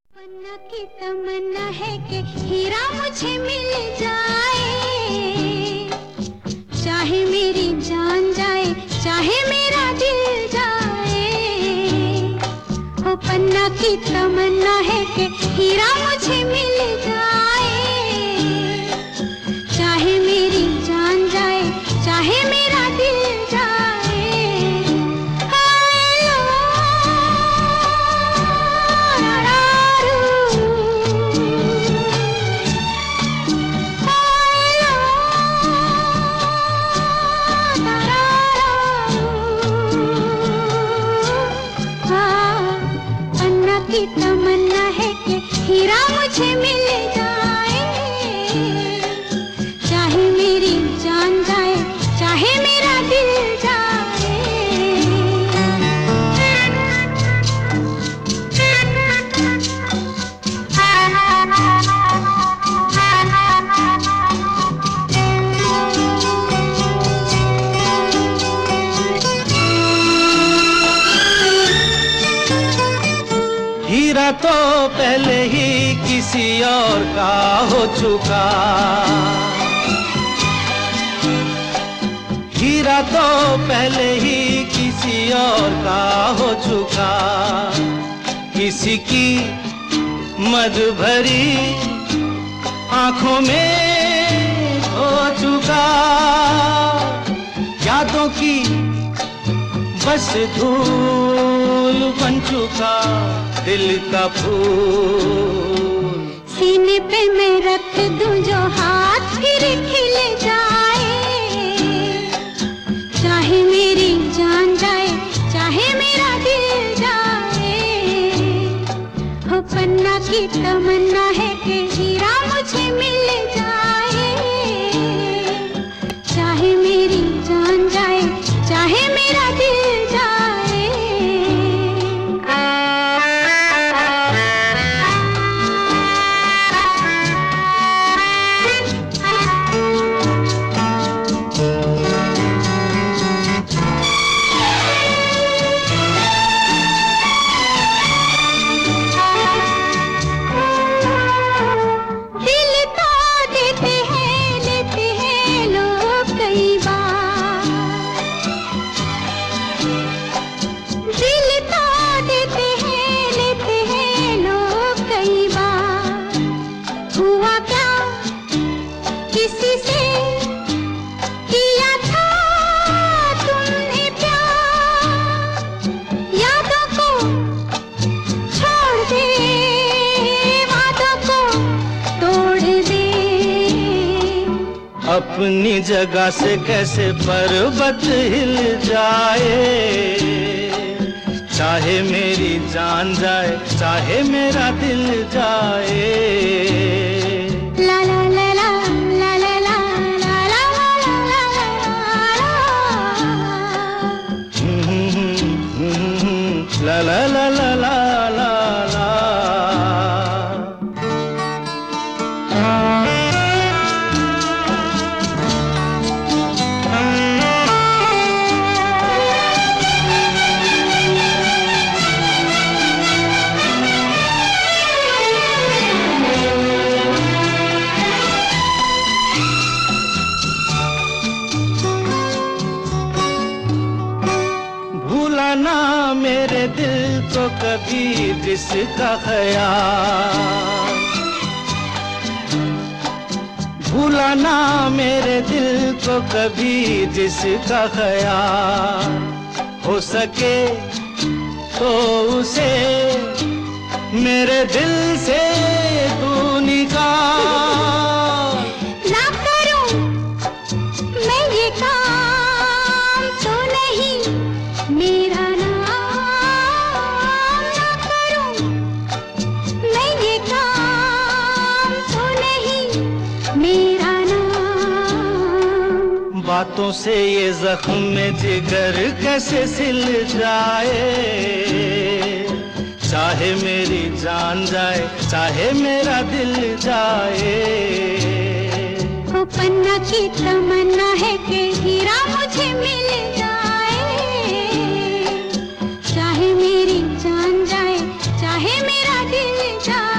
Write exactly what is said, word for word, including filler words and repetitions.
पन्ना की तमन्ना है कि हीरा मुझे मिल जाए, चाहे मेरी जान जाए, चाहे मेरा दिल जाए। ओ पन्ना की तमन्ना है कि हीरा मुझे मिल जाए, चाहे मेरी जान जाए, चाहे मेरा दिल जाए। की तमन्ना है कि हीरा मुझे मिल जाए, चाहे मेरी जान जाए, चाहे मेरा दिल जाए। हीरा तो पहले ही किसी और का हो चुका, हीरा तो पहले ही किसी और का हो चुका। किसी की मद भरी आंखों में हो चुका, यादों की बस धूल बन चुका दिल का फूल। सीने पे मैं रख दूं जो हाथ फिर खिल जाए, चाहे मेरी जान जाए, चाहे मेरा दिल जाए। हो पन्ना की तमन्ना है कि हीरा मुझे मिल जाए, चाहे मेरी जान जाए, चाहे मेरा दिल जाए। अपनी जगह से कैसे पर्वत हिल जाए, चाहे मेरी जान जाए, चाहे मेरा दिल जाए। ला ला ला ला ला ला ला ला ला ला ला ला ला ला ला ला। भूलाना मेरे दिल को कभी जिसका ख्याल, भूलाना मेरे दिल को कभी जिसका ख्याल। हो सके तो उसे मेरे दिल से तू निकाल। ना करूं मैं ये काम तो नहीं मेरा नाम, ना करूं मैं ये काम तो नहीं मेरा नाम। बातों से ये जख्म में जिगर कैसे सिल जाए, चाहे मेरी जान जाए, चाहे मेरा दिल जाए। ओ पन्ना की तमन्ना है कि हीरा मुझे मिल जाए, चाहे मेरी जान जाए, चाहे मेरा दिल जाए।